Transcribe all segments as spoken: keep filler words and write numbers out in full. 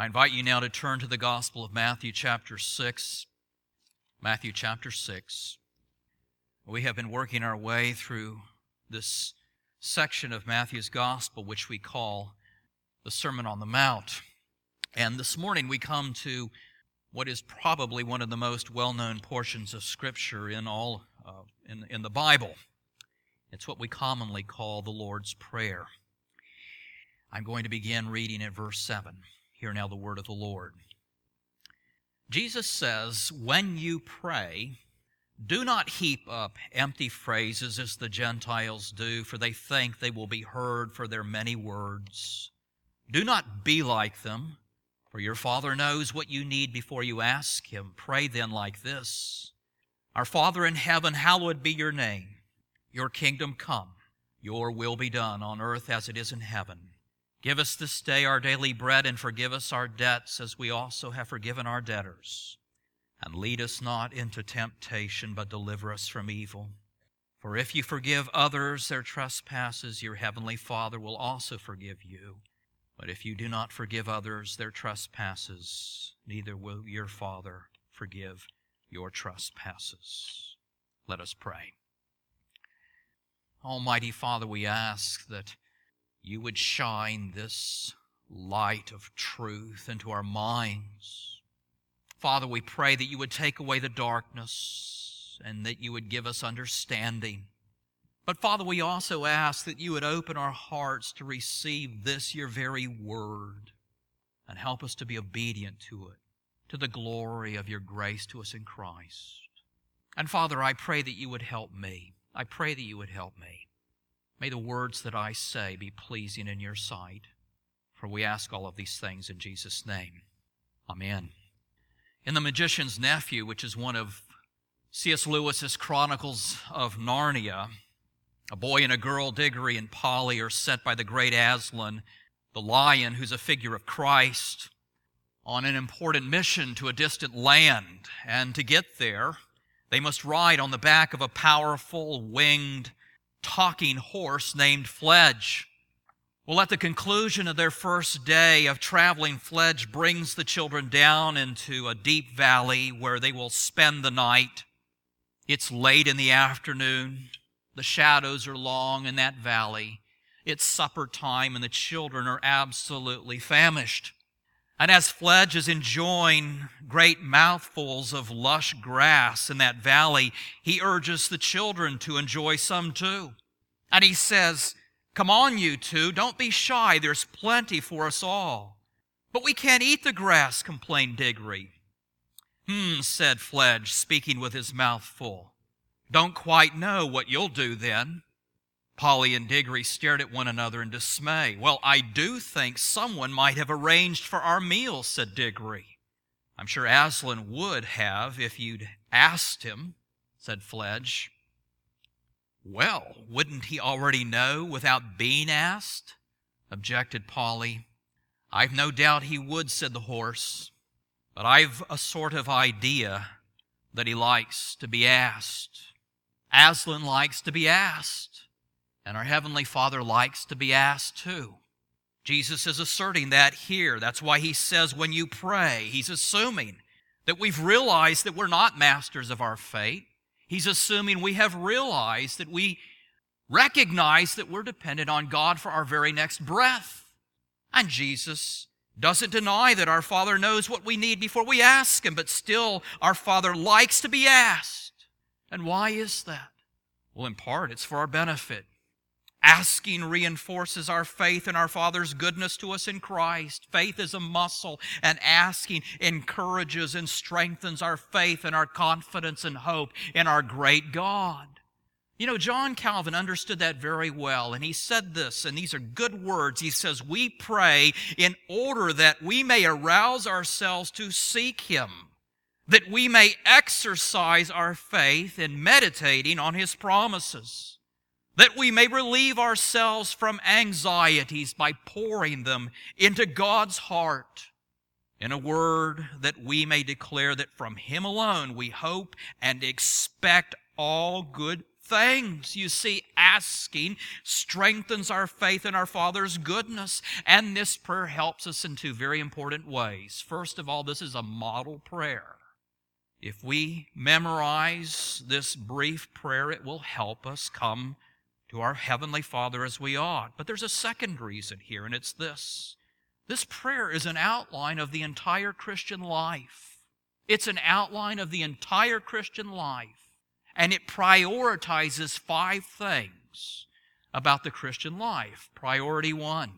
I invite you now to turn to the Gospel of Matthew chapter six. Matthew chapter six. We have been working our way through this section of Matthew's Gospel, which we call the Sermon on the Mount. And this morning we come to what is probably one of the most well-known portions of Scripture in all uh, in, in the Bible. It's what we commonly call the Lord's Prayer. I'm going to begin reading at verse seven. Hear now the word of the Lord. Jesus says, "When you pray, do not heap up empty phrases as the Gentiles do, for they think they will be heard for their many words. Do not be like them, for your Father knows what you need before you ask Him. Pray then like this: Our Father in heaven, hallowed be your name. Your kingdom come. Your will be done on earth as it is in heaven. Give us this day our daily bread, and forgive us our debts as we also have forgiven our debtors. And lead us not into temptation, but deliver us from evil. For if you forgive others their trespasses, your heavenly Father will also forgive you. But if you do not forgive others their trespasses, neither will your Father forgive your trespasses." Let us pray. Almighty Father, we ask that you would shine this light of truth into our minds. Father, we pray that you would take away the darkness and that you would give us understanding. But Father, we also ask that you would open our hearts to receive this, your very word, and help us to be obedient to it, to the glory of your grace to us in Christ. And Father, I pray that you would help me. I pray that you would help me. May the words that I say be pleasing in your sight, for we ask all of these things in Jesus' name. Amen. In The Magician's Nephew, which is one of C S Lewis's Chronicles of Narnia, a boy and a girl, Diggory and Polly, are sent by the great Aslan, the lion, who's a figure of Christ, on an important mission to a distant land. And to get there, they must ride on the back of a powerful, winged, talking horse named Fledge. Well, at the conclusion of their first day of traveling, Fledge brings the children down into a deep valley where they will spend the night. It's late in the afternoon. The shadows are long in that valley. It's supper time, and the children are absolutely famished. And as Fledge is enjoying great mouthfuls of lush grass in that valley, he urges the children to enjoy some too. And he says, "Come on, you two, don't be shy. There's plenty for us all." "But we can't eat the grass," complained Diggory. "Hmm," said Fledge, speaking with his mouth full. "Don't quite know what you'll do then." Polly and Diggory stared at one another in dismay. "Well, I do think someone might have arranged for our meals," said Diggory. "I'm sure Aslan would have if you'd asked him," said Fledge. "Well, wouldn't he already know without being asked?" objected Polly. "I've no doubt he would," said the horse. "But I've a sort of idea that he likes to be asked. Aslan likes to be asked. And our Heavenly Father likes to be asked too. Jesus is asserting that here. That's why he says, when you pray, he's assuming that we've realized that we're not masters of our fate. He's assuming we have realized that we recognize that we're dependent on God for our very next breath. And Jesus doesn't deny that our Father knows what we need before we ask Him, but still our Father likes to be asked. And why is that? Well, in part, it's for our benefit. Asking reinforces our faith in our Father's goodness to us in Christ. Faith is a muscle, and asking encourages and strengthens our faith and our confidence and hope in our great God. You know, John Calvin understood that very well, and he said this, and these are good words. He says, "We pray in order that we may arouse ourselves to seek Him, that we may exercise our faith in meditating on His promises, that we may relieve ourselves from anxieties by pouring them into God's heart. In a word, that we may declare that from Him alone we hope and expect all good things. You see, asking strengthens our faith in our Father's goodness. And this prayer helps us in two very important ways. First of all, this is a model prayer. If we memorize this brief prayer, it will help us come to our Heavenly Father as we ought. But there's a second reason here, and it's this. This prayer is an outline of the entire Christian life. It's an outline of the entire Christian life. And it prioritizes five things about the Christian life. Priority one,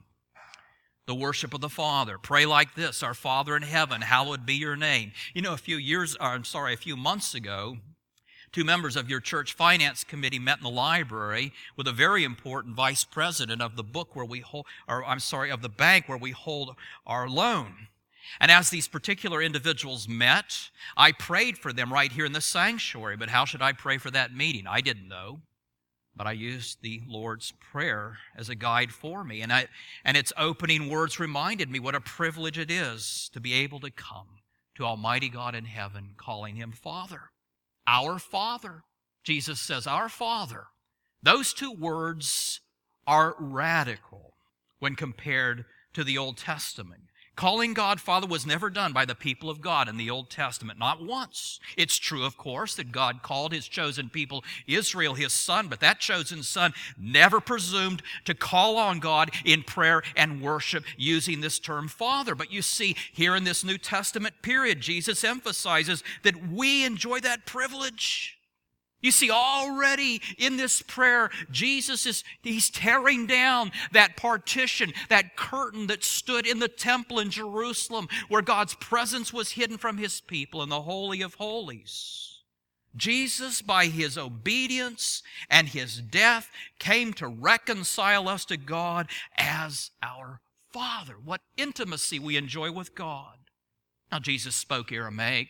the worship of the Father. Pray like this: Our Father in heaven, hallowed be your name. You know, a few years, or I'm sorry, a few months ago, two members of your church finance committee met in the library with a very important vice president of the book where we hold, or I'm sorry, of the bank where we hold our loan. And as these particular individuals met, I prayed for them right here in the sanctuary. But how should I pray for that meeting? I didn't know. But I used the Lord's Prayer as a guide for me. And, I, and its opening words reminded me what a privilege it is to be able to come to Almighty God in heaven, calling Him Father. Our Father. Jesus says, Our Father. Those two words are radical when compared to the Old Testament. Calling God Father was never done by the people of God in the Old Testament, not once. It's true, of course, that God called His chosen people, Israel, His Son, but that chosen Son never presumed to call on God in prayer and worship using this term Father. But you see, here in this New Testament period, Jesus emphasizes that we enjoy that privilege. You see, already in this prayer, Jesus is, He's tearing down that partition, that curtain that stood in the temple in Jerusalem where God's presence was hidden from His people in the Holy of Holies. Jesus, by His obedience and His death, came to reconcile us to God as our Father. What intimacy we enjoy with God. Now, Jesus spoke Aramaic.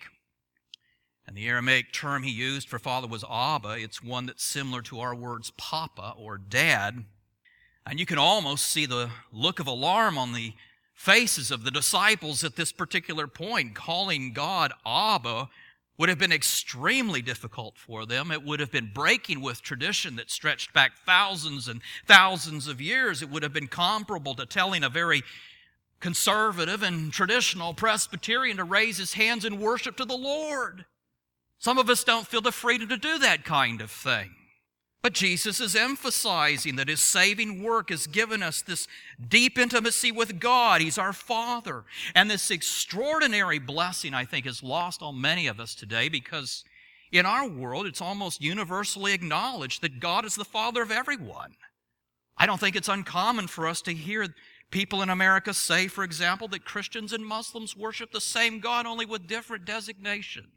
And the Aramaic term He used for Father was Abba. It's one that's similar to our words Papa or Dad. And you can almost see the look of alarm on the faces of the disciples at this particular point. Calling God Abba would have been extremely difficult for them. It would have been breaking with tradition that stretched back thousands and thousands of years. It would have been comparable to telling a very conservative and traditional Presbyterian to raise his hands in worship to the Lord. Some of us don't feel the freedom to do that kind of thing. But Jesus is emphasizing that His saving work has given us this deep intimacy with God. He's our Father. And this extraordinary blessing, I think, is lost on many of us today because in our world, it's almost universally acknowledged that God is the Father of everyone. I don't think it's uncommon for us to hear people in America say, for example, that Christians and Muslims worship the same God, only with different designations.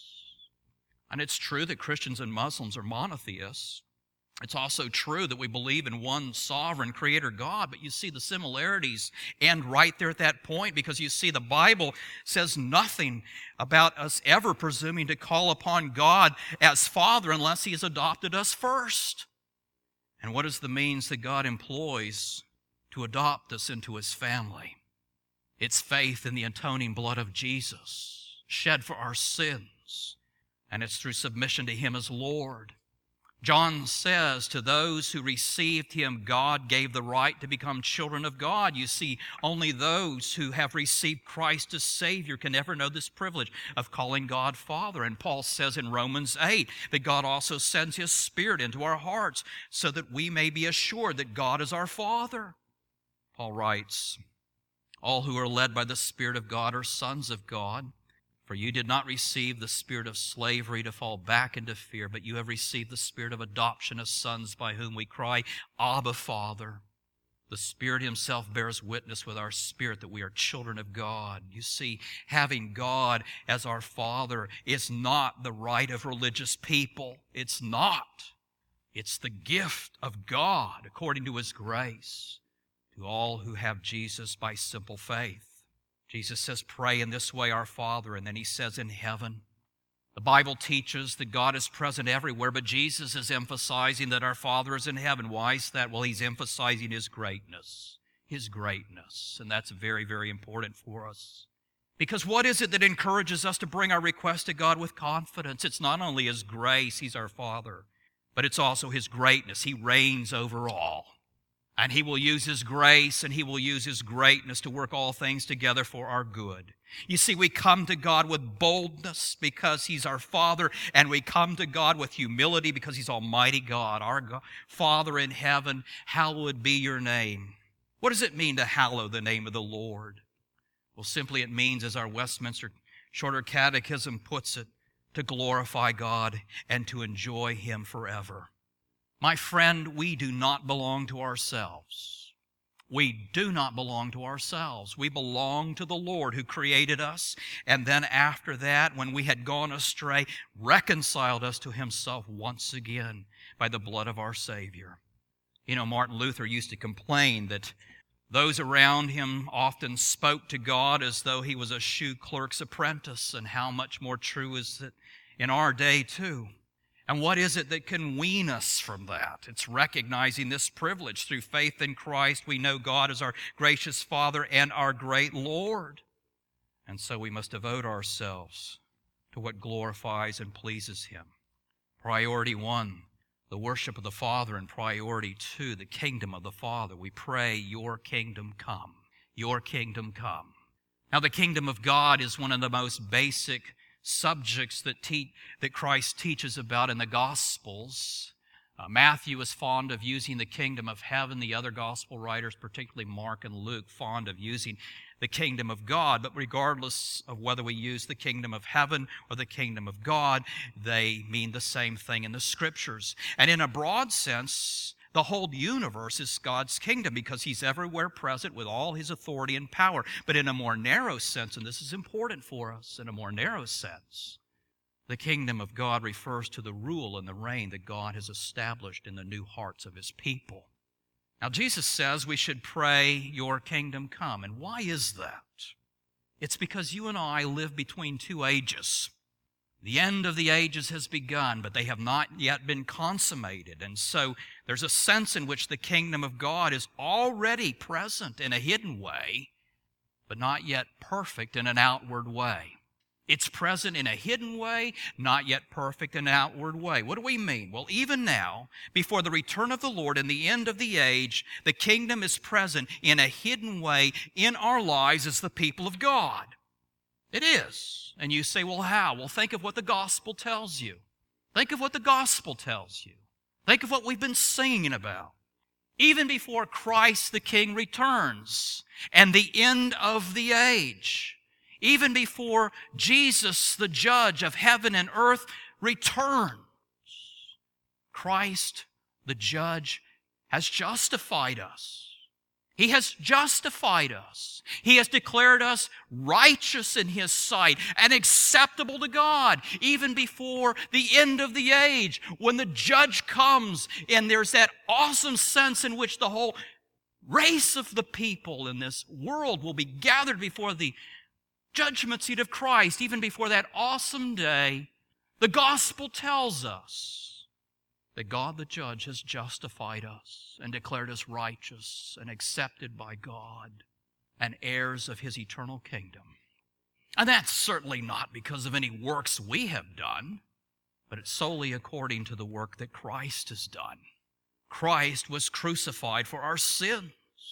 And it's true that Christians and Muslims are monotheists. It's also true that we believe in one sovereign creator God, but you see the similarities end right there at that point because you see the Bible says nothing about us ever presuming to call upon God as Father unless He has adopted us first. And what is the means that God employs to adopt us into His family? It's faith in the atoning blood of Jesus, shed for our sins. And it's through submission to Him as Lord. John says, to those who received Him, God gave the right to become children of God. You see, only those who have received Christ as Savior can ever know this privilege of calling God Father. And Paul says in Romans eight that God also sends His Spirit into our hearts so that we may be assured that God is our Father. Paul writes, all who are led by the Spirit of God are sons of God. For you did not receive the spirit of slavery to fall back into fear, but you have received the spirit of adoption as sons by whom we cry, Abba, Father. The Spirit Himself bears witness with our spirit that we are children of God. You see, having God as our Father is not the right of religious people. It's not. It's the gift of God according to His grace to all who have Jesus by simple faith. Jesus says, pray in this way, our Father, and then He says, in heaven. The Bible teaches that God is present everywhere, but Jesus is emphasizing that our Father is in heaven. Why is that? Well, He's emphasizing His greatness, His greatness, and that's very, very important for us. Because what is it that encourages us to bring our request to God with confidence? It's not only His grace, He's our Father, but it's also His greatness. He reigns over all. And He will use His grace and He will use His greatness to work all things together for our good. You see, we come to God with boldness because He's our Father, and we come to God with humility because He's Almighty God. Our God, Father in heaven, hallowed be your name. What does it mean to hallow the name of the Lord? Well, simply it means, as our Westminster Shorter Catechism puts it, to glorify God and to enjoy Him forever. My friend, we do not belong to ourselves. We do not belong to ourselves. We belong to the Lord who created us, and then after that, when we had gone astray, reconciled us to Himself once again by the blood of our Savior. You know, Martin Luther used to complain that those around him often spoke to God as though He was a shoe clerk's apprentice, and how much more true is it in our day too. And what is it that can wean us from that? It's recognizing this privilege. Through faith in Christ, we know God as our gracious Father and our great Lord. And so we must devote ourselves to what glorifies and pleases Him. Priority one, the worship of the Father, and priority two, the kingdom of the Father. We pray, your kingdom come. Your kingdom come. Now, the kingdom of God is one of the most basic subjects that te- that Christ teaches about in the Gospels. Uh, Matthew is fond of using the kingdom of heaven. The other Gospel writers, particularly Mark and Luke, fond of using the kingdom of God. But regardless of whether we use the kingdom of heaven or the kingdom of God, they mean the same thing in the Scriptures. And in a broad sense, the whole universe is God's kingdom because He's everywhere present with all His authority and power. But in a more narrow sense, and this is important for us, in a more narrow sense, the kingdom of God refers to the rule and the reign that God has established in the new hearts of His people. Now, Jesus says we should pray, your kingdom come. And why is that? It's because you and I live between two ages. The end of the ages has begun, but they have not yet been consummated. And so there's a sense in which the kingdom of God is already present in a hidden way, but not yet perfect in an outward way. It's present in a hidden way, not yet perfect in an outward way. What do we mean? Well, even now, before the return of the Lord and the end of the age, the kingdom is present in a hidden way in our lives as the people of God. It is. And you say, well, how? Well, think of what the gospel tells you. Think of what the gospel tells you. Think of what we've been singing about. Even before Christ the King returns and the end of the age, even before Jesus, the judge of heaven and earth, returns, Christ, the judge, has justified us. He has justified us. He has declared us righteous in His sight and acceptable to God, even before the end of the age, when the judge comes, and there's that awesome sense in which the whole race of the people in this world will be gathered before the judgment seat of Christ. Even before that awesome day, the gospel tells us that God the judge has justified us and declared us righteous and accepted by God and heirs of His eternal kingdom. And that's certainly not because of any works we have done, but it's solely according to the work that Christ has done. Christ was crucified for our sins.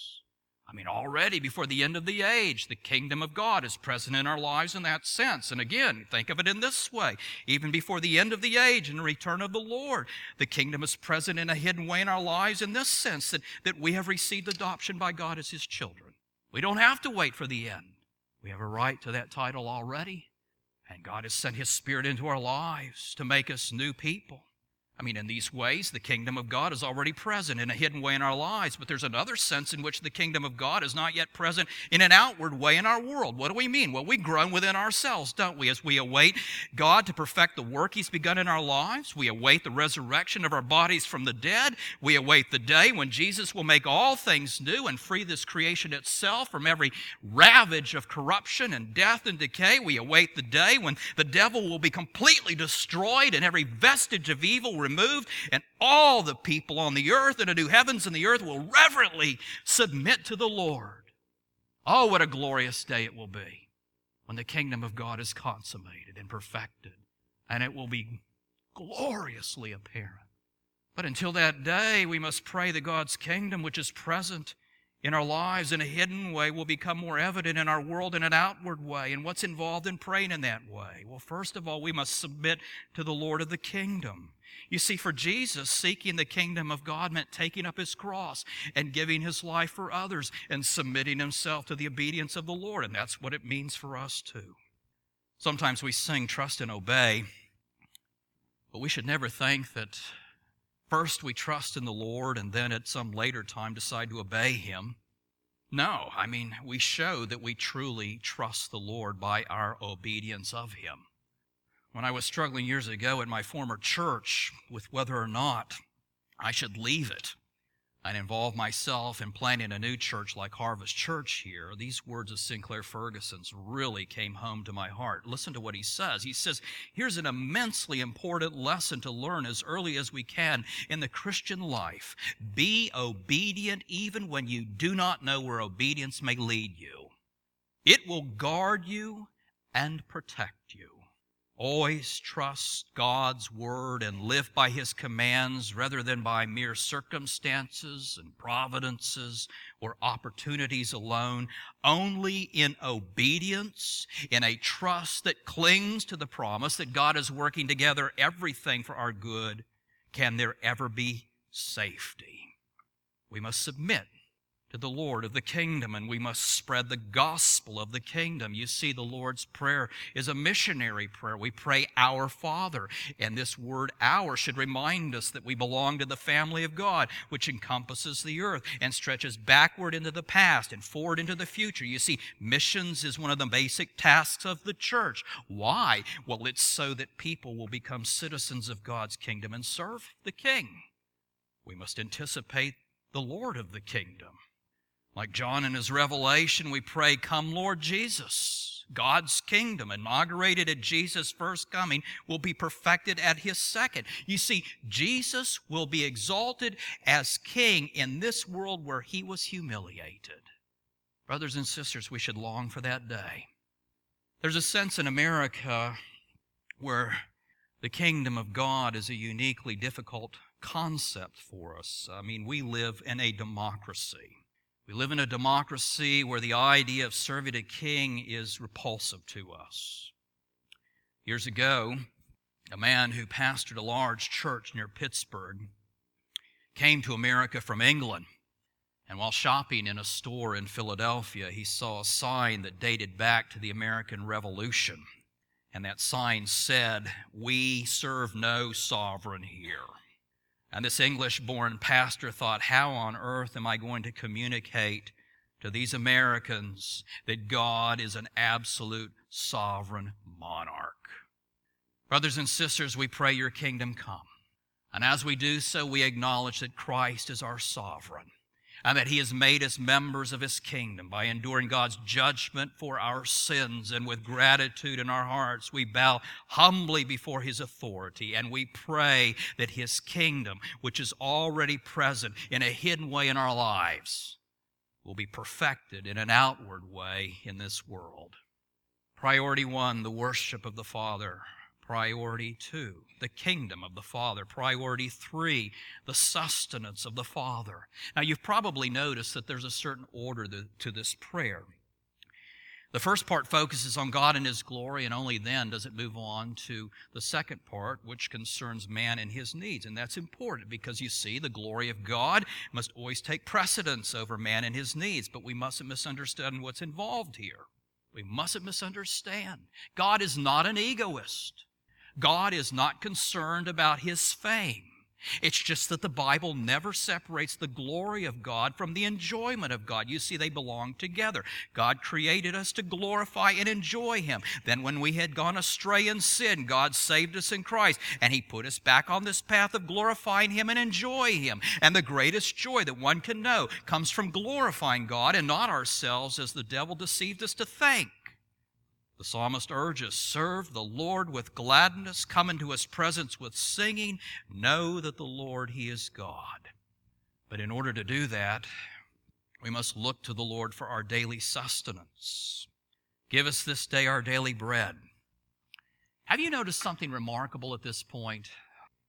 I mean, already before the end of the age, the kingdom of God is present in our lives in that sense. And again, think of it in this way. Even before the end of the age and the return of the Lord, the kingdom is present in a hidden way in our lives in this sense, that, that we have received adoption by God as His children. We don't have to wait for the end. We have a right to that title already. And God has sent His Spirit into our lives to make us new people. I mean, in these ways, the kingdom of God is already present in a hidden way in our lives, but there's another sense in which the kingdom of God is not yet present in an outward way in our world. What do we mean? Well, we groan within ourselves, don't we, as we await God to perfect the work He's begun in our lives. We await the resurrection of our bodies from the dead. We await the day when Jesus will make all things new and free this creation itself from every ravage of corruption and death and decay. We await the day when the devil will be completely destroyed and every vestige of evil removed, and all the people on the earth and the new heavens and the earth will reverently submit to the Lord. Oh, what a glorious day it will be when the kingdom of God is consummated and perfected, and it will be gloriously apparent But until that day, we must pray that God's kingdom, which is present in our lives in a hidden way, will become more evident in our world in an outward way. And what's involved in praying in that way? Well, first of all, we must submit to the Lord of the kingdom. You see, for Jesus, seeking the kingdom of God meant taking up his cross and giving his life for others and submitting himself to the obedience of the Lord. And that's what it means for us too. Sometimes we sing, trust and obey, but we should never think that first we trust in the Lord and then at some later time decide to obey him. No, I mean, we show that we truly trust the Lord by our obedience of him. When I was struggling years ago at my former church with whether or not I should leave it and involve myself in planting a new church like Harvest Church here, these words of Sinclair Ferguson's really came home to my heart. Listen to what he says. He says, here's an immensely important lesson to learn as early as we can in the Christian life. Be obedient even when you do not know where obedience may lead you. It will guard you and protect you. Always trust God's word and live by his commands rather than by mere circumstances and providences or opportunities alone. Only in obedience, in a trust that clings to the promise that God is working together everything for our good, can there ever be safety. We must submit to the Lord of the kingdom, and we must spread the gospel of the kingdom. You see, the Lord's Prayer is a missionary prayer. We pray, Our Father, and this word our should remind us that we belong to the family of God, which encompasses the earth and stretches backward into the past and forward into the future. You see, missions is one of the basic tasks of the church. Why? Well, it's so that people will become citizens of God's kingdom and serve the King. We must anticipate the Lord of the kingdom. Like John in his Revelation, we pray, Come, Lord Jesus. God's kingdom, inaugurated at Jesus' first coming, will be perfected at his second. You see, Jesus will be exalted as king in this world where he was humiliated. Brothers and sisters, we should long for that day. There's a sense in America where the kingdom of God is a uniquely difficult concept for us. I mean, we live in a democracy. We live in a democracy where the idea of serving a king is repulsive to us. Years ago, a man who pastored a large church near Pittsburgh came to America from England, and while shopping in a store in Philadelphia, he saw a sign that dated back to the American Revolution, and that sign said, "We serve no sovereign here." And this English-born pastor thought, how on earth am I going to communicate to these Americans that God is an absolute sovereign monarch? Brothers and sisters, we pray your kingdom come. And as we do so, we acknowledge that Christ is our sovereign and that he has made us members of his kingdom by enduring God's judgment for our sins. And with gratitude in our hearts, we bow humbly before his authority, and we pray that his kingdom, which is already present in a hidden way in our lives, will be perfected in an outward way in this world. Priority one, the worship of the Father. Priority two, the kingdom of the Father. Priority three, the sustenance of the Father. Now, you've probably noticed that there's a certain order to this prayer. The first part focuses on God and his glory, and only then does it move on to the second part, which concerns man and his needs. And that's important because, you see, the glory of God must always take precedence over man and his needs, but we mustn't misunderstand what's involved here. We mustn't misunderstand. God is not an egoist. God is not concerned about his fame. It's just that the Bible never separates the glory of God from the enjoyment of God. You see, they belong together. God created us to glorify and enjoy him. Then when we had gone astray in sin, God saved us in Christ, and he put us back on this path of glorifying him and enjoy him. And the greatest joy that one can know comes from glorifying God and not ourselves, as the devil deceived us to think. The psalmist urges, serve the Lord with gladness, come into his presence with singing, know that the Lord, he is God. But in order to do that, we must look to the Lord for our daily sustenance. Give us this day our daily bread. Have you noticed something remarkable at this point?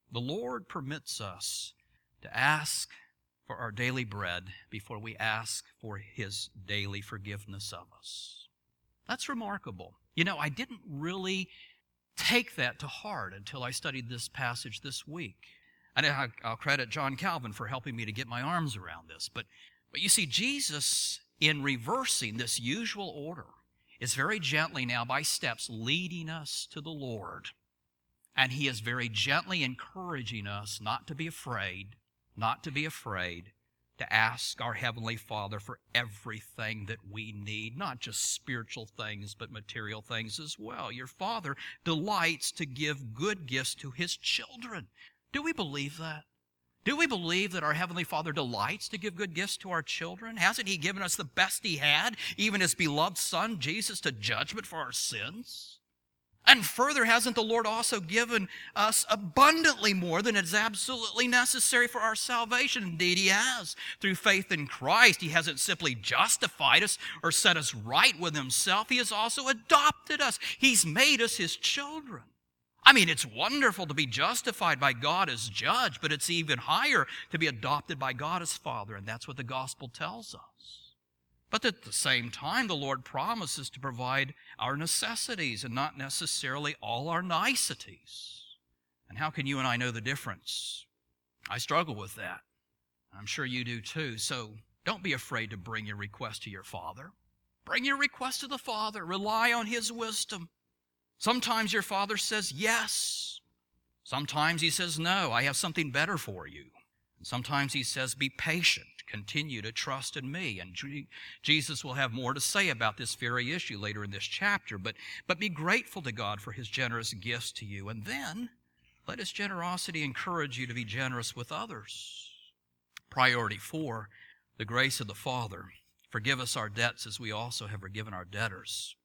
The Lord permits us to ask for our daily bread before we ask for His daily forgiveness of us. That's remarkable. You know, I didn't really take that to heart until I studied this passage this week. And I'll credit John Calvin for helping me to get my arms around this. But, but you see, Jesus, in reversing this usual order, is very gently now by steps leading us to the Lord. And He is very gently encouraging us not to be afraid, not to be afraid to ask our Heavenly Father for everything that we need, not just spiritual things, but material things as well. Your Father delights to give good gifts to His children. Do we believe that? Do we believe that our Heavenly Father delights to give good gifts to our children? Hasn't He given us the best He had, even His beloved Son, Jesus, to judgment for our sins? And further, hasn't the Lord also given us abundantly more than is absolutely necessary for our salvation? Indeed, He has. Through faith in Christ, He hasn't simply justified us or set us right with Himself. He has also adopted us. He's made us His children. I mean, it's wonderful to be justified by God as judge, but it's even higher to be adopted by God as Father, and that's what the gospel tells us. But at the same time, the Lord promises to provide our necessities and not necessarily all our niceties. And how can you and I know the difference? I struggle with that. I'm sure you do too. So don't be afraid to bring your request to your Father. Bring your request to the Father. Rely on His wisdom. Sometimes your Father says yes. Sometimes He says no, I have something better for you. And sometimes He says be patient, continue to trust in me. And Jesus will have more to say about this very issue later in this chapter. But, but be grateful to God for His generous gifts to you. And then let His generosity encourage you to be generous with others. Priority four, the grace of the Father. Forgive us our debts as we also have forgiven our debtors.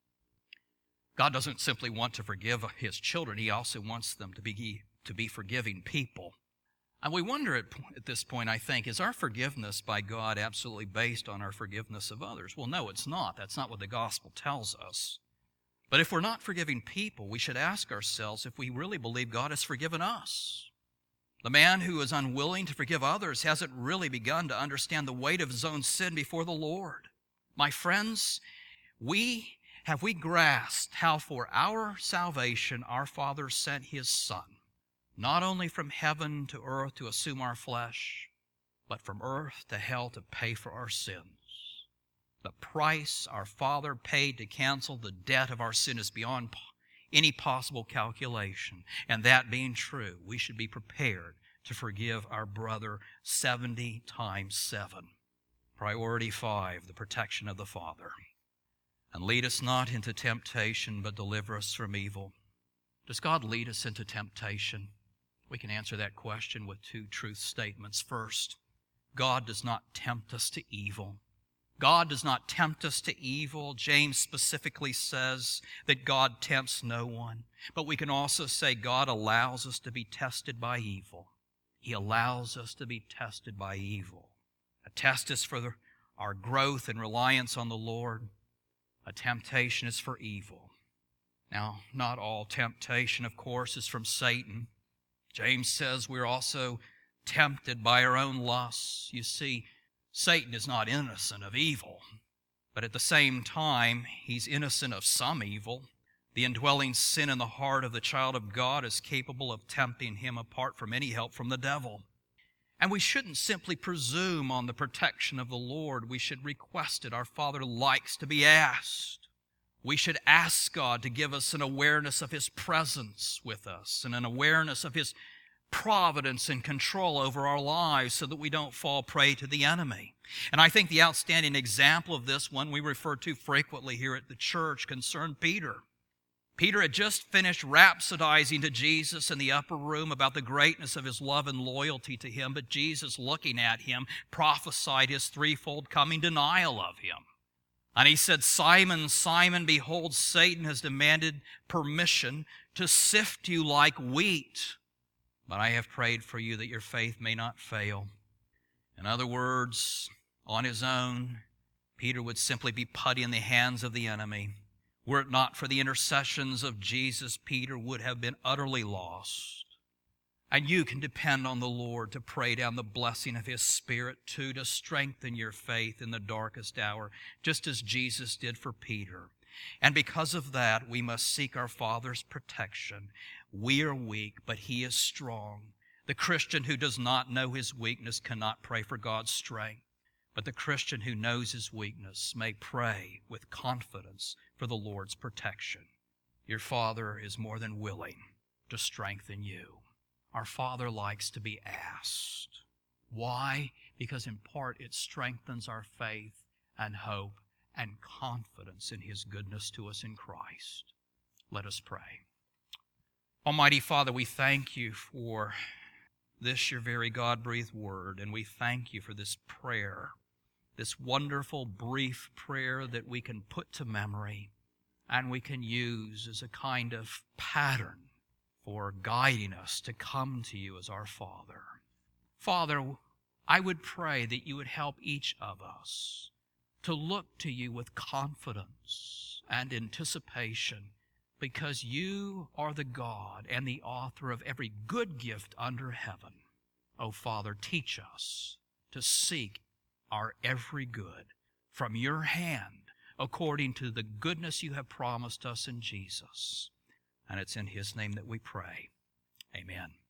God doesn't simply want to forgive His children. He also wants them to be, to be forgiving people. And we wonder at, at this point, I think, is our forgiveness by God absolutely based on our forgiveness of others? Well, no, it's not. That's not what the gospel tells us. But if we're not forgiving people, we should ask ourselves if we really believe God has forgiven us. The man who is unwilling to forgive others hasn't really begun to understand the weight of his own sin before the Lord. My friends, we Have we grasped how for our salvation our Father sent His Son, not only from heaven to earth to assume our flesh, but from earth to hell to pay for our sins? The price our Father paid to cancel the debt of our sin is beyond any possible calculation. And that being true, we should be prepared to forgive our brother seventy times seven. Priority five, the protection of the Father. And lead us not into temptation, but deliver us from evil. Does God lead us into temptation? We can answer that question with two truth statements. First, God does not tempt us to evil. God does not tempt us to evil. James specifically says that God tempts no one. But we can also say God allows us to be tested by evil. He allows us to be tested by evil. A test is for our growth and reliance on the Lord. A temptation is for evil. Now, not all temptation, of course, is from Satan. James says we're also tempted by our own lusts. You see, Satan is not innocent of evil, but at the same time, he's innocent of some evil. The indwelling sin in the heart of the child of God is capable of tempting him apart from any help from the devil. And we shouldn't simply presume on the protection of the Lord. We should request it. Our Father likes to be asked. We should ask God to give us an awareness of His presence with us and an awareness of His providence and control over our lives so that we don't fall prey to the enemy. And I think the outstanding example of this, one we refer to frequently here at the church, concerned Peter. Peter had just finished rhapsodizing to Jesus in the upper room about the greatness of His love and loyalty to Him, but Jesus, looking at him, prophesied His threefold coming denial of Him. And He said, Simon, Simon, behold, Satan has demanded permission to sift you like wheat, but I have prayed for you that your faith may not fail. In other words, on his own, Peter would simply be putty in the hands of the enemy. Were it not for the intercessions of Jesus, Peter would have been utterly lost. And you can depend on the Lord to pray down the blessing of His Spirit too, to strengthen your faith in the darkest hour, just as Jesus did for Peter. And because of that, we must seek our Father's protection. We are weak, but He is strong. The Christian who does not know his weakness cannot pray for God's strength. But the Christian who knows his weakness may pray with confidence for the Lord's protection. Your Father is more than willing to strengthen you. Our Father likes to be asked. Why? Because in part it strengthens our faith and hope and confidence in His goodness to us in Christ. Let us pray. Almighty Father, we thank You for this, Your very God-breathed word, and we thank You for this prayer, this wonderful, brief prayer that we can put to memory and we can use as a kind of pattern for guiding us to come to You as our Father. Father, I would pray that You would help each of us to look to You with confidence and anticipation, because You are the God and the author of every good gift under heaven. Oh, Father, teach us to seek our every good from Your hand according to the goodness You have promised us in Jesus. And it's in His name that we pray. Amen.